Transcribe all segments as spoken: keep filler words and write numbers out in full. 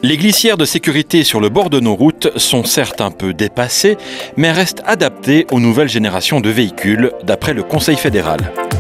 Les glissières de sécurité sur le bord de nos routes sont certes un peu dépassées, mais restent adaptées aux nouvelles générations de véhicules, d'après le Conseil fédéral.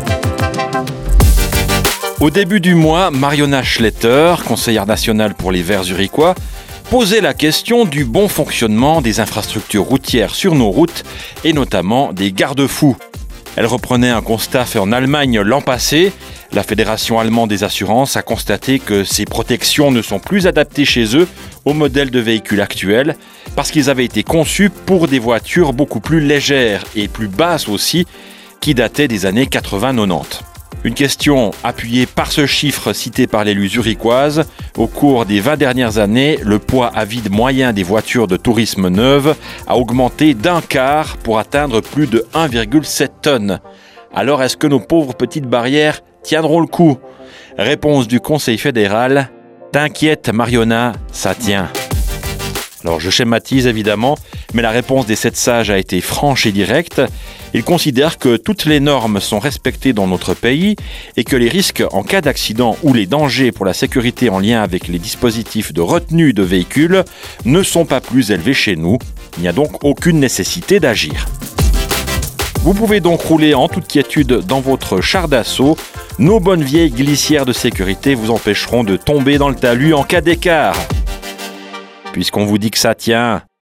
Au début du mois, Mariona Schletter, conseillère nationale pour les Verts zurichois, posait la question du bon fonctionnement des infrastructures routières sur nos routes et notamment des garde-fous. Elle reprenait un constat fait en Allemagne l'an passé. La Fédération allemande des assurances a constaté que ces protections ne sont plus adaptées chez eux au modèle de véhicules actuel parce qu'ils avaient été conçus pour des voitures beaucoup plus légères et plus basses aussi qui dataient des années quatre-vingts quatre-vingt-dix. Une question appuyée par ce chiffre cité par l'élu zurichoise. Au cours des vingt dernières années, le poids à vide moyen des voitures de tourisme neuves a augmenté d'un quart pour atteindre plus de un virgule sept tonnes. Alors est-ce que nos pauvres petites barrières tiendront le coup ? Réponse du Conseil fédéral. T'inquiète Mariona, ça tient. Alors je schématise évidemment, mais la réponse des sept sages a été franche et directe. Ils considèrent que toutes les normes sont respectées dans notre pays et que les risques en cas d'accident ou les dangers pour la sécurité en lien avec les dispositifs de retenue de véhicules ne sont pas plus élevés chez nous. Il n'y a donc aucune nécessité d'agir. Vous pouvez donc rouler en toute quiétude dans votre char d'assaut. Nos bonnes vieilles glissières de sécurité vous empêcheront de tomber dans le talus en cas d'écart. Puisqu'on vous dit que ça tient,